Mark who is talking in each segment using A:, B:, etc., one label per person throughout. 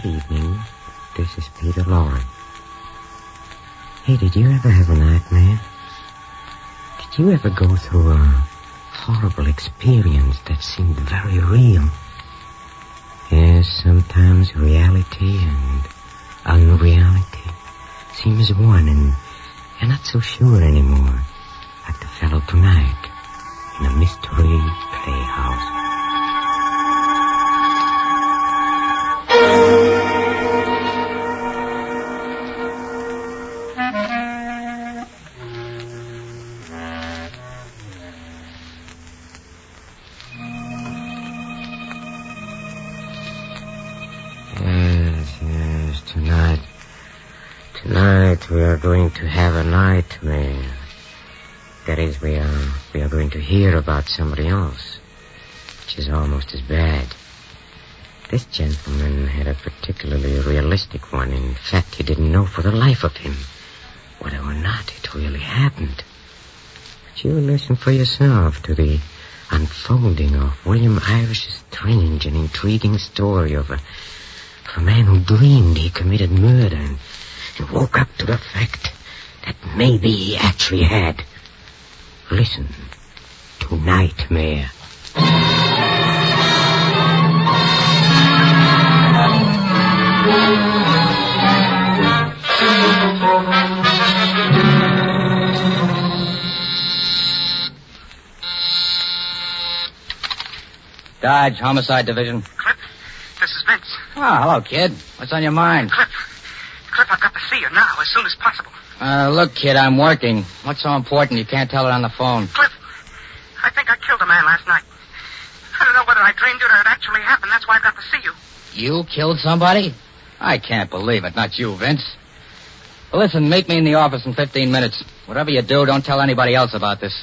A: Good evening. This is Peter Lorre. Hey, did you ever have a nightmare? Did you ever go through a horrible experience that seemed very real? Yes, sometimes reality and unreality seems one, and you're not so sure anymore. Like the fellow tonight in a mystery playhouse. Yes, tonight we are going to have a nightmare. That is, we are going to hear about somebody else, which is almost as bad. This gentleman had a particularly realistic one. In fact, he didn't know for the life of him whether or not it really happened. But you listen for yourself to the unfolding of William Irish's strange and intriguing story of a man who dreamed he committed murder and woke up to the fact that maybe he actually had. Listen to Nightmare.
B: Dodge, Homicide Division.
C: Cliff, this is Vince.
B: Oh, hello, kid. What's on your mind?
C: Cliff, I've got to see you now, as soon as possible.
B: Look, kid, I'm working. What's so important you can't tell it on the phone?
C: Cliff, I think I killed a man last night. I don't know whether I dreamed it or it actually happened. That's why I've got to see you.
B: You killed somebody? I can't believe it. Not you, Vince. Well, listen, meet me in the office in 15 minutes. Whatever you do, don't tell anybody else about this.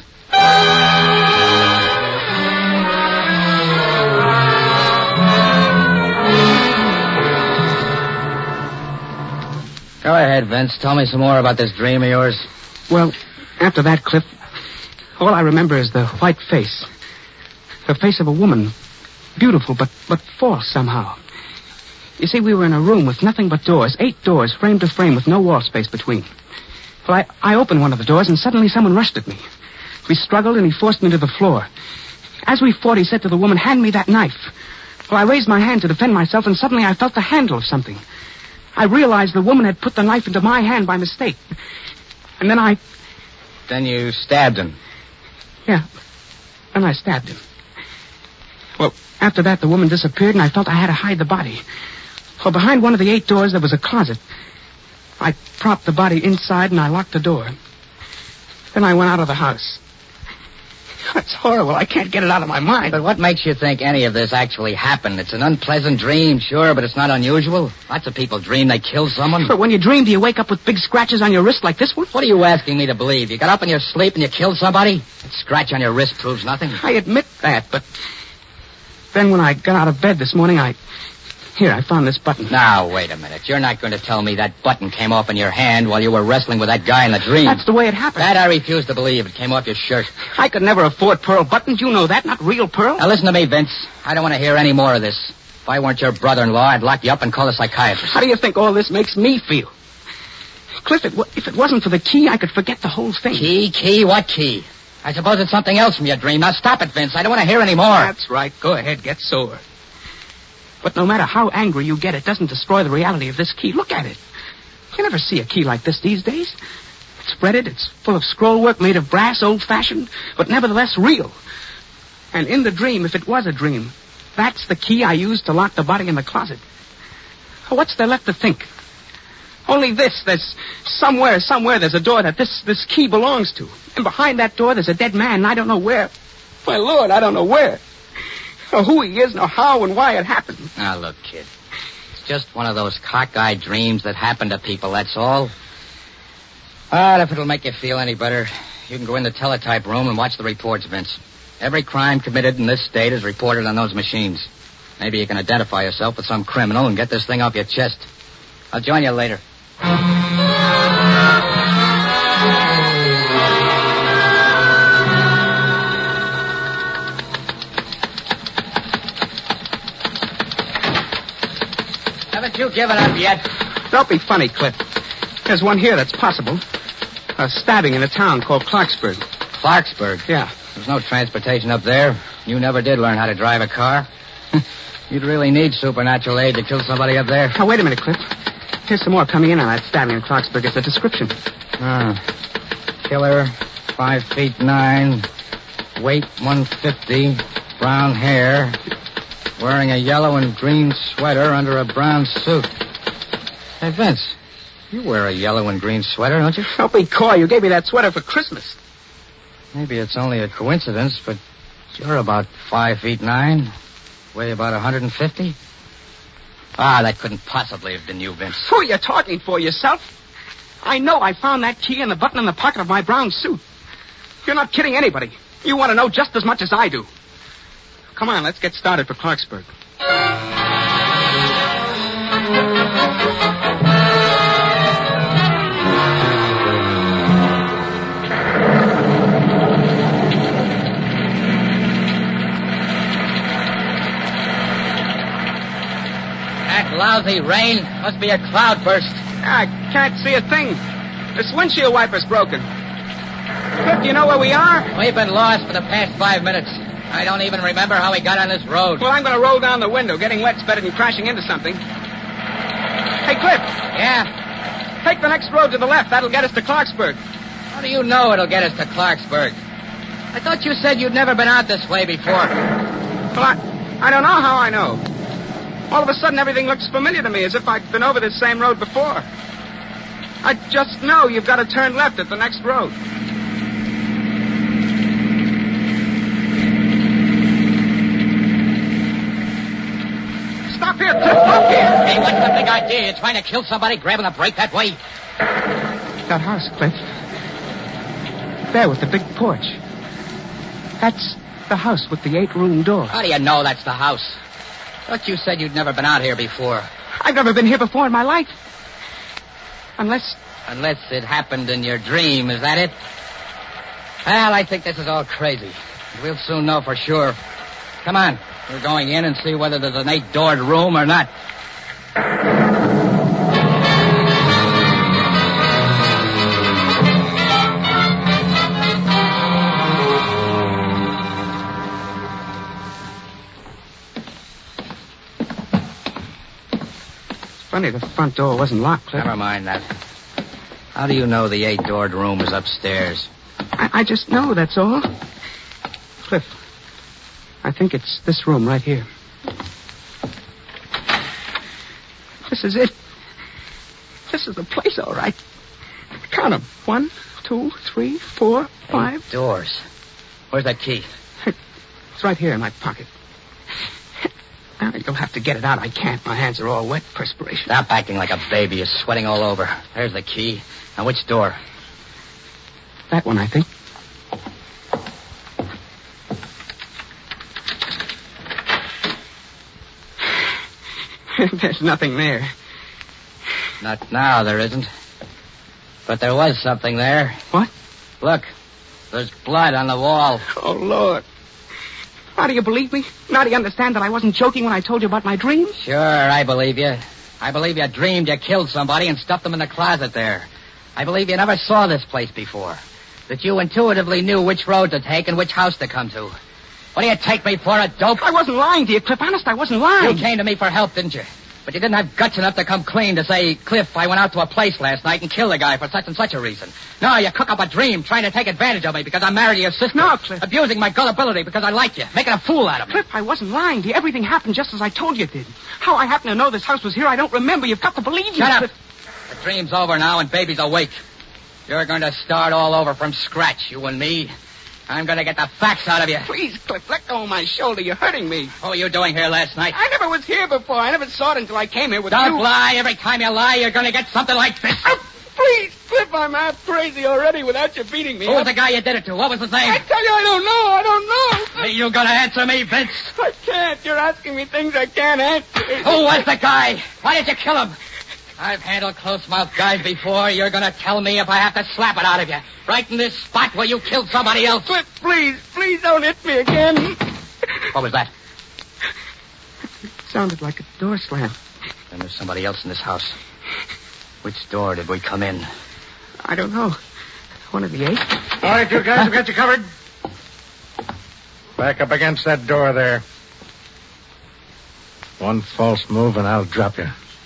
B: Go ahead, Vince. Tell me some more about this dream of yours.
D: Well, after that, Cliff, all I remember is the white face. The face of a woman. Beautiful, but false somehow. You see, we were in a room with nothing but doors. 8 doors, frame to frame, with no wall space between. Well, I opened one of the doors, and suddenly someone rushed at me. We struggled, and he forced me to the floor. As we fought, he said to the woman, "Hand me that knife." Well, I raised my hand to defend myself, and suddenly I felt the handle of something. I realized the woman had put the knife into my hand by mistake. And then
B: Then you stabbed him.
D: Yeah. And I stabbed him. Well, after that, the woman disappeared, and I felt I had to hide the body. Well, behind one of the 8 doors, there was a closet. I propped the body inside, and I locked the door. Then I went out of the house. It's horrible. I can't get it out of my mind.
B: But what makes you think any of this actually happened? It's an unpleasant dream, sure, but it's not unusual. Lots of people dream they killed someone.
D: But when you dream, do you wake up with big scratches on your wrist like this one?
B: What are you asking me to believe? You got up in your sleep and you killed somebody? That scratch on your wrist proves nothing.
D: I admit that, but then when I got out of bed this morning, Here, I found this button.
B: Now, wait a minute. You're not going to tell me that button came off in your hand while you were wrestling with that guy in the dream.
D: That's the way it happened.
B: That I refuse to believe. It came off your shirt.
D: I could never afford pearl buttons. You know that. Not real pearl.
B: Now, listen to me, Vince. I don't want to hear any more of this. If I weren't your brother-in-law, I'd lock you up and call a psychiatrist.
D: How do you think all this makes me feel? Cliff, if it wasn't for the key, I could forget the whole thing.
B: Key? What key? I suppose it's something else from your dream. Now, stop it, Vince. I don't want to hear any more.
D: That's right. Go ahead. Get sore. But no matter how angry you get, it doesn't destroy the reality of this key. Look at it. You never see a key like this these days. It's fretted. It's full of scroll work made of brass, old-fashioned, but nevertheless real. And in the dream, if it was a dream, that's the key I used to lock the body in the closet. What's there left to think? Only this. There's somewhere there's a door that this key belongs to. And behind that door, there's a dead man, and I don't know where. My Lord, I don't know where. Or who he is, nor how and why it happened.
B: Now, look, kid. It's just one of those cockeyed dreams that happen to people, that's all. But if it'll make you feel any better, you can go in the teletype room and watch the reports, Vince. Every crime committed in this state is reported on those machines. Maybe you can identify yourself with some criminal and get this thing off your chest. I'll join you later. Haven't you given up yet.
D: Don't be funny, Cliff. There's one here that's possible. A stabbing in a town called Clarksburg.
B: Clarksburg?
D: Yeah.
B: There's no transportation up there. You never did learn how to drive a car. You'd really need supernatural aid to kill somebody up there.
D: Now, wait a minute, Cliff. Here's some more coming in on that stabbing in Clarksburg. It's a description.
B: Killer, 5'9", weight 150, brown hair, wearing a yellow and green sweater under a brown suit. Hey, Vince, you wear a yellow and green sweater, don't you?
D: Don't be coy. You gave me that sweater for Christmas.
B: Maybe it's only a coincidence, but you're about 5'9", weigh about 150. That couldn't possibly have been you, Vince.
D: Who are you talking for, yourself? I know I found that key and the button in the pocket of my brown suit. You're not kidding anybody. You want to know just as much as I do. Come on, let's get started for Clarksburg.
B: That lousy rain must be a cloudburst.
D: I can't see a thing. This windshield wiper's broken. Cliff, do you know where we are?
B: We've been lost for the past 5 minutes. I don't even remember how we got on this road.
D: Well, I'm going to roll down the window. Getting wet's better than crashing into something. Hey, Cliff.
B: Yeah?
D: Take the next road to the left. That'll get us to Clarksburg.
B: How do you know it'll get us to Clarksburg? I thought you said you'd never been out this way before.
D: Well, I don't know how I know. All of a sudden, everything looks familiar to me, as if I'd been over this same road before. I just know you've got to turn left at the next road. Stop here, Cliff, stop here!
B: Hey, what's the big idea? You're trying to kill somebody, grabbing a brake that way?
D: That house, Cliff. There with the big porch. That's the house with the 8-room door.
B: How do you know that's the house? Thought you said you'd never been out here before.
D: I've never been here before in my life. Unless
B: it happened in your dream, is that it? Well, I think this is all crazy. We'll soon know for sure. Come on. We're going in and see whether there's an 8-doored room or not.
D: Funny, the front door wasn't locked, Cliff.
B: Never mind that. How do you know the 8-doored room is upstairs?
D: I just know, that's all. Cliff, I think it's this room right here. This is it. This is the place, all right. Count them. 1, 2, 3, 4, 5.
B: 8 doors. Where's that key?
D: It's right here in my pocket. Now, you'll have to get it out. I can't. My hands are all wet, perspiration.
B: Stop acting like a baby. You're sweating all over. There's the key. Now, which door?
D: That one, I think. There's nothing there.
B: Not now, there isn't. But there was something there.
D: What?
B: Look. There's blood on the wall.
D: Oh, Lord. Now do you believe me? Now do you understand that I wasn't joking when I told you about my dreams?
B: Sure, I believe you. I believe you dreamed you killed somebody and stuffed them in the closet there. I believe you never saw this place before. That you intuitively knew which road to take and which house to come to. What do you take me for, a dope?
D: I wasn't lying to you, Cliff. Honest, I wasn't lying.
B: You came to me for help, didn't you? But you didn't have guts enough to come clean to say, Cliff, I went out to a place last night and killed a guy for such and such a reason. No, you cook up a dream trying to take advantage of me because I'm married to your sister.
D: No, Cliff.
B: Abusing my gullibility because I like you. Making a fool out of me.
D: Cliff, I wasn't lying to you. Everything happened just as I told you it did. How I happen to know this house was here, I don't remember. You've got to believe me.
B: Shut up.
D: Cliff.
B: The dream's over now and baby's awake. You're going to start all over from scratch, you and me. I'm going to get the facts out of you.
D: Please, Cliff, let go of my shoulder. You're hurting me.
B: What were you doing here last night?
D: I never was here before. I never saw it until I came here with you.
B: Don't lie. Every time you lie, you're going to get something like this.
D: Please, Cliff, I'm half crazy already without you beating me.
B: Who was the guy you did it to? What was his name?
D: I tell you, I don't know.
B: Are you going to answer me, Vince?
D: I can't. You're asking me things I can't answer.
B: Who was the guy? Why did you kill him? I've handled close-mouthed guys before. You're going to tell me if I have to slap it out of you. Right in this spot where you killed somebody else.
D: Cliff, please don't hit me again.
B: What was that?
D: It sounded like a door slam.
B: The Then there's somebody else in this house. Which door did we come in?
D: I don't know. One of the 8.
E: All right, you guys, I've got you covered. Back up against that door there. One false move and I'll drop you.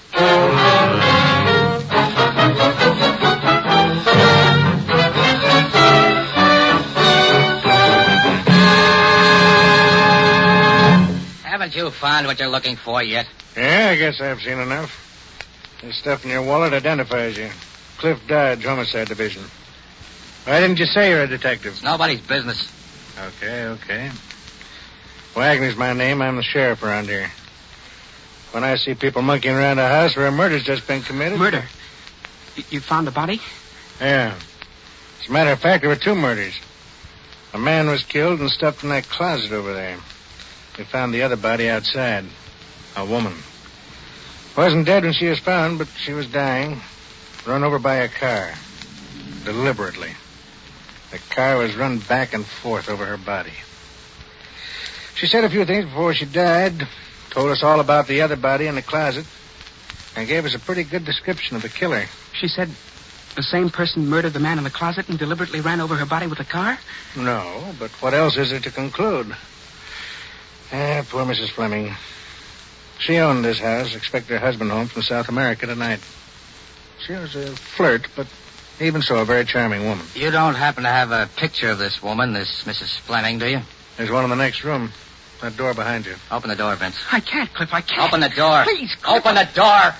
B: Haven't you found what you're looking for yet?
E: Yeah, I guess I've seen enough. This stuff in your wallet identifies you. Cliff Dodge, Homicide Division. Why didn't you say you're a detective?
B: It's nobody's business.
E: Okay. Wagner's my name. I'm the sheriff around here. When I see people monkeying around a house where a murder's just been committed...
D: Murder? You found the body?
E: Yeah. As a matter of fact, there were 2 murders. A man was killed and stuffed in that closet over there. We found the other body outside. A woman. Wasn't dead when she was found, but she was dying. Run over by a car. Deliberately. The car was run back and forth over her body. She said a few things before she died, told us all about the other body in the closet, and gave us a pretty good description of the killer.
D: She said the same person murdered the man in the closet and deliberately ran over her body with a car?
E: No, but what else is there to conclude? Poor Mrs. Fleming. She owned this house, expected her husband home from South America tonight. She was a flirt, but even so, a very charming woman.
B: You don't happen to have a picture of this woman, this Mrs. Fleming, do you?
E: There's one in the next room. That door behind you.
B: Open the door, Vince.
D: I can't, Cliff, I can't.
B: Open the door.
D: Please, Cliff.
B: Open the door.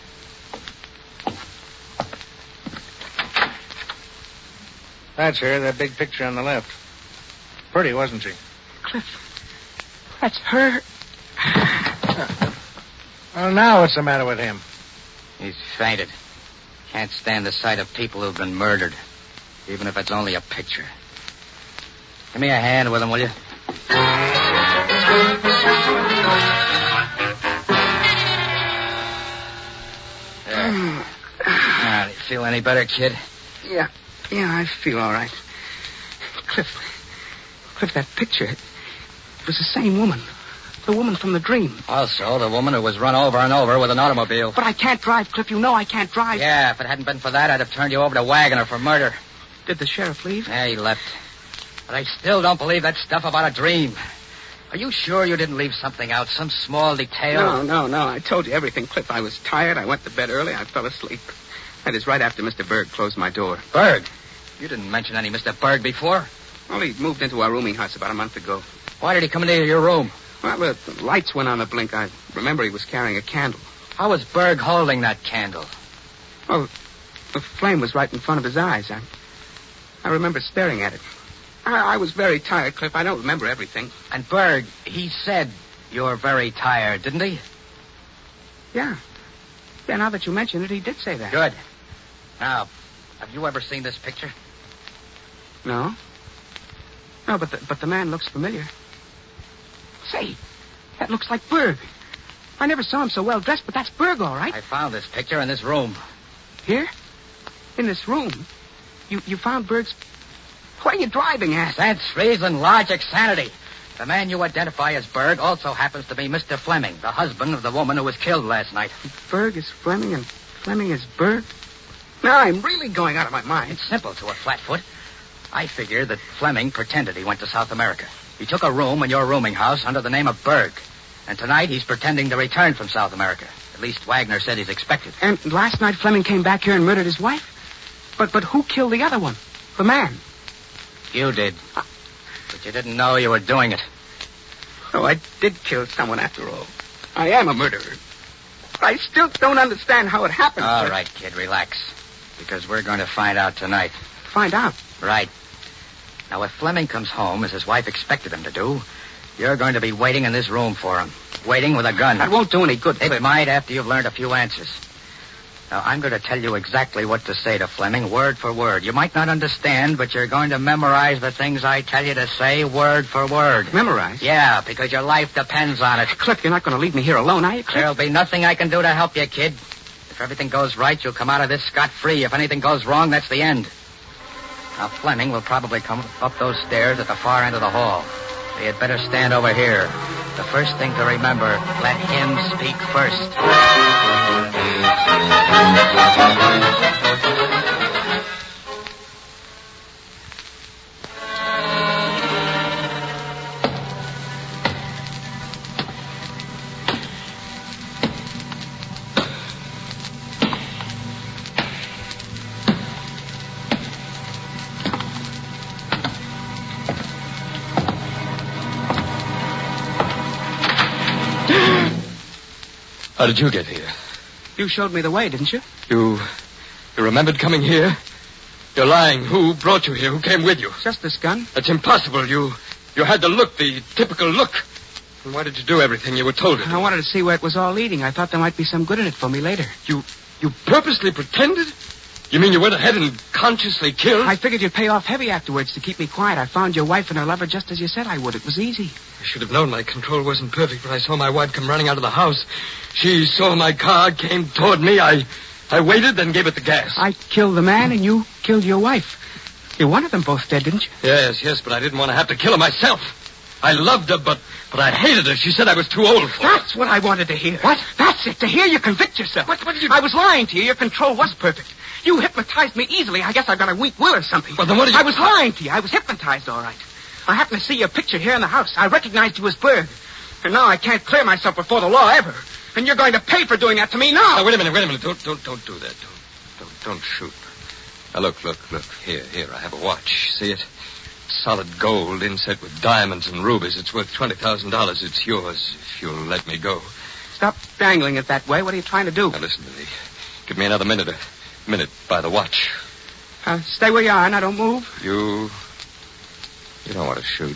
E: That's her, that big picture on the left. Pretty, wasn't she?
D: Cliff, that's her.
E: Well, now what's the matter with him?
B: He's fainted. Can't stand the sight of people who've been murdered, even if it's only a picture. Give me a hand with him, will you? There. Now, do you feel any better, kid?
D: Yeah, I feel all right. Cliff, that picture, it was the same woman. The woman from the dream.
B: Also, the woman who was run over and over with an automobile.
D: But I can't drive, Cliff. You know I can't drive.
B: Yeah, if it hadn't been for that, I'd have turned you over to Wagner for murder.
D: Did the sheriff leave?
B: Yeah, he left. But I still don't believe that stuff about a dream. Are you sure you didn't leave something out, some small detail?
D: No. I told you everything, Cliff. I was tired. I went to bed early. I fell asleep. That is right after Mr. Berg closed my door.
B: Berg? You didn't mention any Mr. Berg before.
D: Well, he moved into our rooming house about a month ago.
B: Why did he come into your room?
D: Well, the lights went on a blink. I remember he was carrying a candle.
B: How was Berg holding that candle?
D: Well, the flame was right in front of his eyes. I remember staring at it. I was very tired, Cliff. I don't remember everything.
B: And Berg, he said you're very tired, didn't he?
D: Yeah. Yeah, now that you mention it, he did say that.
B: Good. Now, have you ever seen this picture?
D: No. No, but the man looks familiar. Say, that looks like Berg. I never saw him so well dressed, but that's Berg, all right.
B: I found this picture in this room.
D: Here? In this room? You found Berg's... What are you driving at?
B: Sense, reason, logic, sanity. The man you identify as Berg also happens to be Mr. Fleming, the husband of the woman who was killed last night.
D: Berg is Fleming and Fleming is Berg? Now, I'm really going out of my mind.
B: It's simple to a flatfoot. I figure that Fleming pretended he went to South America. He took a room in your rooming house under the name of Berg. And tonight he's pretending to return from South America. At least Wagner said he's expected.
D: And last night Fleming came back here and murdered his wife? But who killed the other one? The man?
B: You did. But you didn't know you were doing it.
D: Oh, I did kill someone after all. I am a murderer. I still don't understand how it happened.
B: All right, kid, relax. Because we're going to find out tonight.
D: Find out?
B: Right. Now, if Fleming comes home, as his wife expected him to do, you're going to be waiting in this room for him. Waiting with a gun.
D: That won't do any good.
B: It might after you've learned a few answers. Now, I'm going to tell you exactly what to say to Fleming, word for word. You might not understand, but you're going to memorize the things I tell you to say, word for word.
D: Memorize?
B: Yeah, because your life depends on it.
D: Cliff, you're not going to leave me here alone, are you, Cliff?
B: There'll be nothing I can do to help you, kid. If everything goes right, you'll come out of this scot-free. If anything goes wrong, that's the end. Now, Fleming will probably come up those stairs at the far end of the hall. So you'd better stand over here. The first thing to remember, let him speak first.
F: How did you get here?
D: You showed me the way, didn't you?
F: You remembered coming here? You're lying. Who brought you here? Who came with you?
D: Just this gun.
F: That's impossible. You had the look, the typical look. And why did you do everything you were told to do?
D: I wanted to see where it was all leading. I thought there might be some good in it for me later.
F: You purposely pretended? You mean you went ahead and consciously killed?
D: I figured you'd pay off heavy afterwards to keep me quiet. I found your wife and her lover just as you said I would. It was easy.
F: I should have known my control wasn't perfect when I saw my wife come running out of the house. She saw my car, came toward me. I waited, then gave it the gas.
D: I killed the man and you killed your wife. You wanted them both dead, didn't you?
F: Yes, but I didn't want to have to kill her myself. I loved her, but I hated her. She said I was too old for her.
D: That's what I wanted to hear. What? That's it, to hear you convict yourself.
F: What did you...
D: I was lying to you. Your control was perfect. You hypnotized me easily. I guess I got a weak will or something.
F: Well, then what did you...
D: I was lying to you. I was hypnotized, all right. I happened to see your picture here in the house. I recognized you as Berg. And now I can't clear myself before the law ever. And you're going to pay for doing that to me now.
F: Now, wait a minute. Don't do that. Don't shoot. Now, look. Here, I have a watch. See it? Solid gold inset with diamonds and rubies. It's worth $20,000. It's yours if you'll let me go.
D: Stop dangling it that way. What are you trying to do?
F: Now, listen to me. Give me another minute by the watch.
D: Stay where you are. Now, don't move.
F: You don't want to shoot,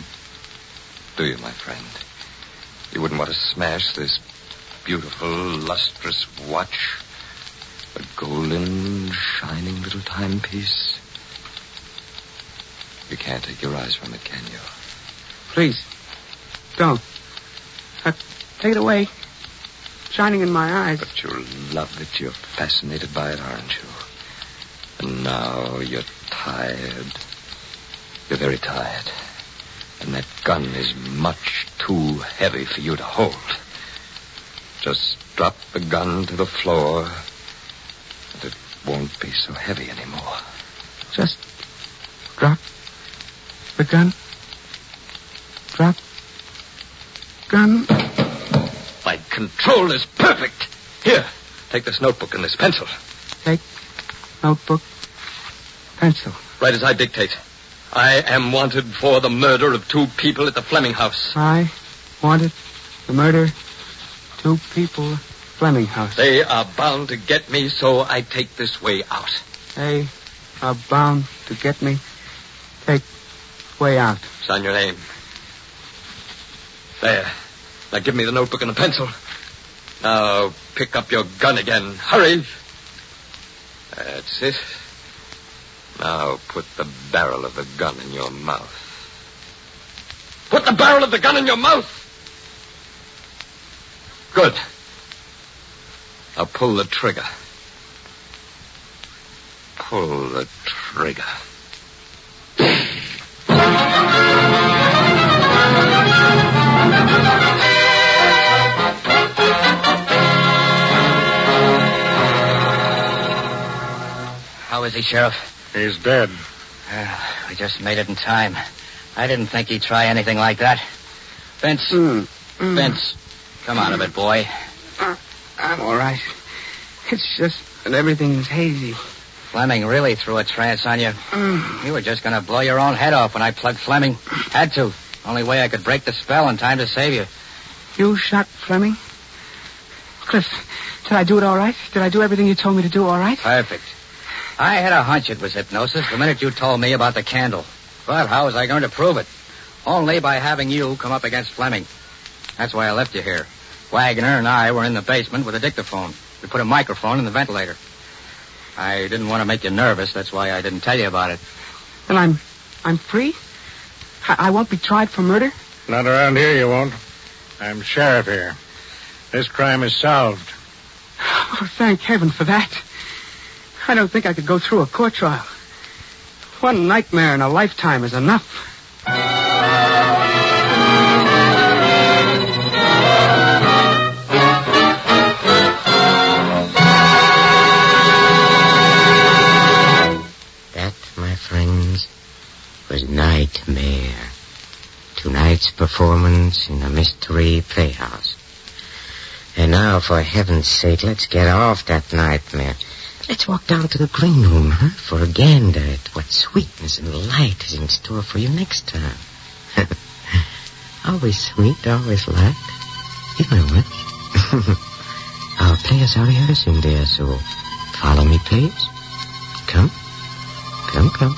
F: do you, my friend? You wouldn't want to smash this beautiful, lustrous watch. A golden, shining little timepiece. You can't take your eyes from it, can you?
D: Please, don't. Take it away. Shining in my eyes.
F: But you love it. You're fascinated by it, aren't you? And now you're tired. You're very tired. And that gun is much too heavy for you to hold. Just drop the gun to the floor, and it won't be so heavy anymore.
D: Just drop the gun. Drop gun.
F: My control is perfect. Here, take this notebook and this pencil.
D: Take notebook, pencil.
F: Write as I dictate. I am wanted for the murder of 2 people at the Fleming house.
D: I wanted the murder 2 people, Fleming house.
F: They are bound to get me, so I take this way out.
D: They are bound to get me. Take way out.
F: Sign your name. There. Now give me the notebook and the pencil. Now pick up your gun again. Hurry. That's it. Now put the barrel of the gun in your mouth. Put the barrel of the gun in your mouth. Good. Now pull the trigger. Pull the trigger.
B: How is he, Sheriff?
E: He's dead.
B: We just made it in time. I didn't think he'd try anything like that. Vince. Vince, come out of it, boy.
D: I'm all right. It's just that everything's hazy.
B: Fleming really threw a trance on you. You were just going to blow your own head off when I plugged Fleming. Had to. Only way I could break the spell in time to save you.
D: You shot Fleming? Cliff, did I do it all right? Did I do everything you told me to do all right?
B: Perfect. I had a hunch it was hypnosis the minute you told me about the candle. But how was I going to prove it? Only by having you come up against Fleming. That's why I left you here. Wagner and I were in the basement with a dictaphone. We put a microphone in the ventilator. I didn't want to make you nervous. That's why I didn't tell you about it.
D: Then I'm free? I won't be tried for murder?
E: Not around here, you won't. I'm sheriff here. This crime is solved.
D: Oh, thank heaven for that. I don't think I could go through a court trial. One nightmare in a lifetime is enough.
A: was Nightmare. Tonight's performance in the Mystery Playhouse. And now, for heaven's sake, let's get off that nightmare. Let's walk down to the green room, huh? For a gander at what sweetness and light is in store for you next time. Always sweet, always light. You know it. Our players are rehearsing there, so follow me, please. Come. Come, come.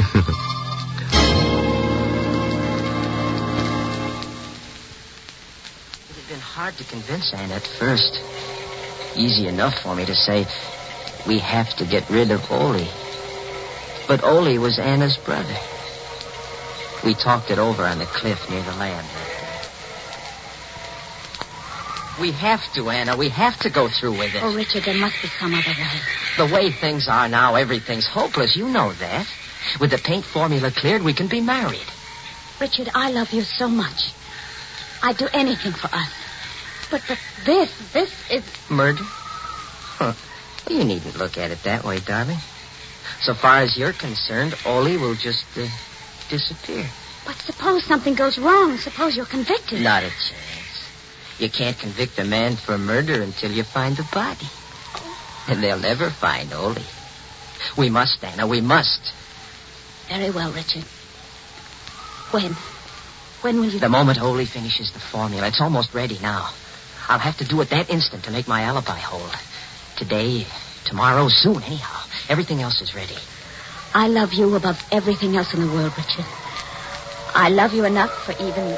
G: It had been hard to convince Anna at first. Easy enough for me to say, we have to get rid of Ole. But Ole was Anna's brother. We talked it over on the cliff near the land that day. We have to, Anna. We have to go through with it.
H: Oh, Richard, there must be some other way.
G: The way things are now, everything's hopeless. You know that. With the paint formula cleared, we can be married.
H: Richard, I love you so much. I'd do anything for us. But this is...
G: Murder? Huh. Well, you needn't look at it that way, darling. So far as you're concerned, Ole will just disappear.
H: But suppose something goes wrong. Suppose you're convicted.
G: Not a chance. You can't convict a man for murder until you find the body. And they'll never find Ole. We must, Anna, we must.
H: Very well, Richard. When? When will you...
G: The moment Ole finishes the formula. It's almost ready now. I'll have to do it that instant to make my alibi hold. Today, tomorrow, soon, anyhow. Everything else is ready.
H: I love you above everything else in the world, Richard. I love you enough for even...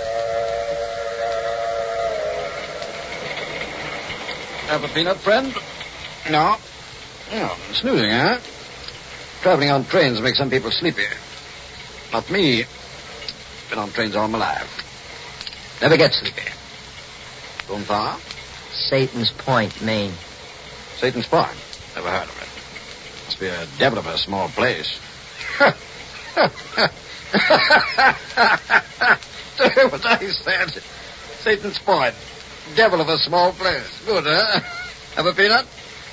I: Have a peanut, friend? No. Oh, snoozing, huh? Traveling on trains makes some people sleepy. Not me. Been on trains all my life. Never get sleepy. Going far?
G: Satan's Point, Maine.
I: Satan's Point? Never heard of it. Must be a devil of a small place. What I said. Satan's Point. Devil of a small place. Good, huh? Have a peanut?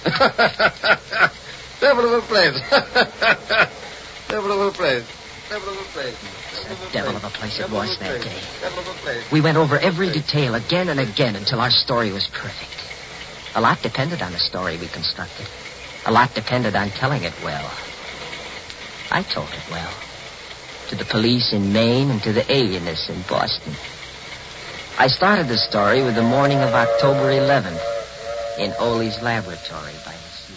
I: Devil of a place. Devil of a place. Devil of a place.
G: A devil of a place it was that day. We went over every detail again and again until our story was perfect. A lot depended on the story we constructed. A lot depended on telling it well. I told it well. To the police in Maine and to the alienists in Boston. I started the story with the morning of October 11th in Ole's laboratory by the sea.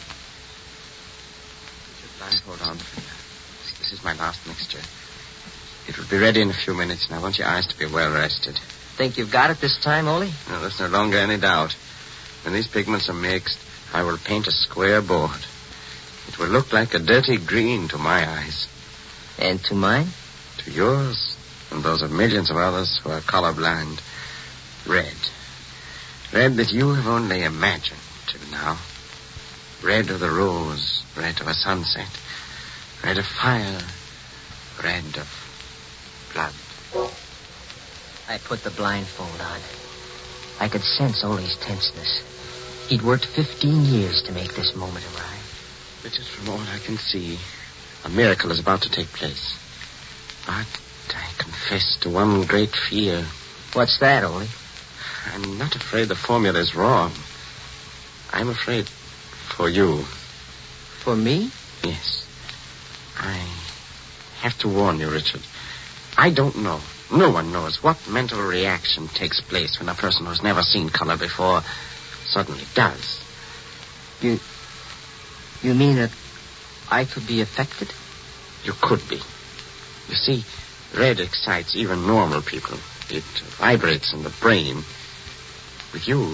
A: Blindfold on. This is my last mixture. It will be ready in a few minutes, and I want your eyes to be well rested.
G: Think you've got it this time, Ole?
A: No, there's no longer any doubt. When these pigments are mixed, I will paint a square board. It will look like a dirty green to my eyes.
G: And to mine?
A: To yours, and those of millions of others who are colorblind. Red. Red that you have only imagined till now. Red of the rose, red of a sunset, red of fire, red of blood.
G: I put the blindfold on. I could sense Ole's tenseness. He'd worked 15 years to make this moment arrive.
A: Richard, from all I can see, a miracle is about to take place. But I confess to one great fear.
G: What's that, Ole?
A: I'm not afraid the formula is wrong. I'm afraid for you.
G: For me?
A: Yes. I have to warn you, Richard. I don't know. No one knows what mental reaction takes place when a person who's never seen color before suddenly does.
G: You mean that I could be affected?
A: You could be. You see, red excites even normal people. It vibrates in the brain. With you...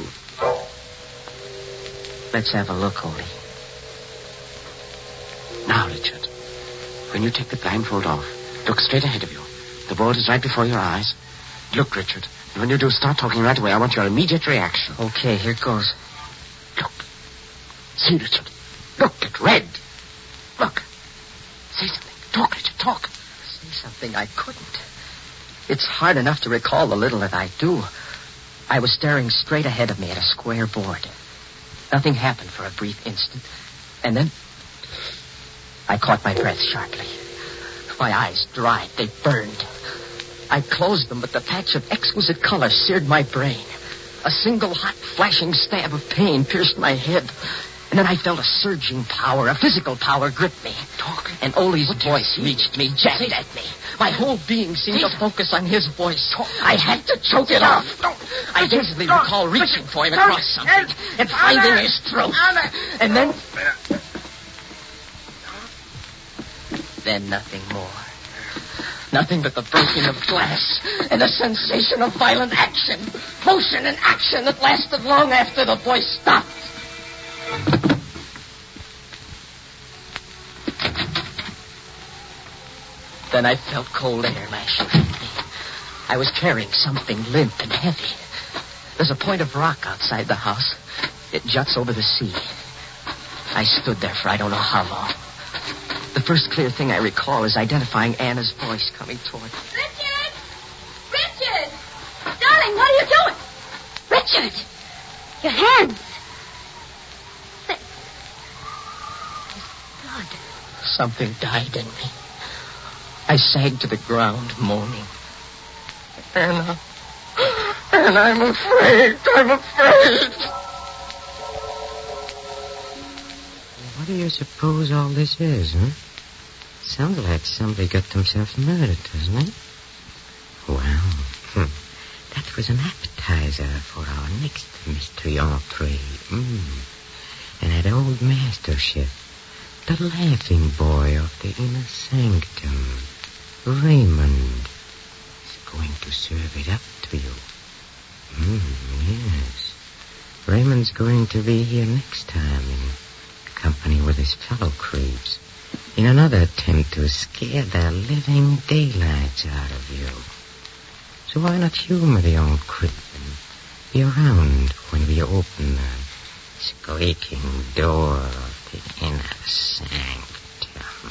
G: Let's have a look, Ole.
A: Now, Richard, when you take the blindfold off, look straight ahead of you. The board is right before your eyes. Look, Richard, and when you do, start talking right away. I want your immediate reaction.
G: Okay, here goes.
A: Look. See, Richard. Look at red. Look. Say something. Talk, Richard, talk.
G: Say something I couldn't. It's hard enough to recall the little that I do. I was staring straight ahead of me at a square board. Nothing happened for a brief instant. And then I caught my breath sharply. My eyes dried. They burned. I closed them, but the patch of exquisite color seared my brain. A single hot, flashing stab of pain pierced my head. And then I felt a surging power, a physical power, grip me. And Ole's voice reached me, jabbed at me. My whole being seemed to focus on his voice. I had to choke it off. I dazedly recall reaching for him across something and finding his throat. And then nothing more. Nothing but the breaking of glass and a sensation of violent action. Motion and action that lasted long after the voice stopped. Then I felt cold air lashing at me. I was carrying something limp and heavy. There's a point of rock outside the house. It juts over the sea. I stood there for I don't know how long. The first clear thing I recall is identifying Anna's voice coming toward me.
H: Richard! Richard! Darling, what are you doing? Richard! Your hands! There's blood.
G: Something died in me. I sank to the ground, moaning. Anna, I'm afraid. I'm afraid.
A: What do you suppose all this is, huh? Sounds like somebody got themselves murdered, doesn't it? Well, that was an appetizer for our next mystery entree. And that old master chef, the laughing boy of the inner sanctum, Raymond, is going to serve it up to you. Yes. Raymond's going to be here next time in company with his fellow creeps in another attempt to scare the living daylights out of you. So why not humor the old creep and be around when we open the squeaking door of the inner sanctum?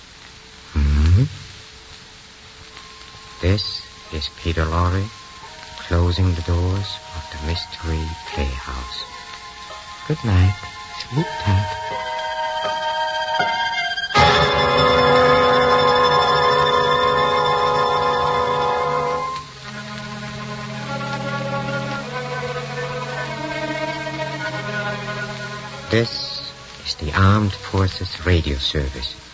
A: This is Peter Lorre, closing the doors of the Mystery Playhouse. Good night. Sleep tight. This is the Armed Forces Radio Service.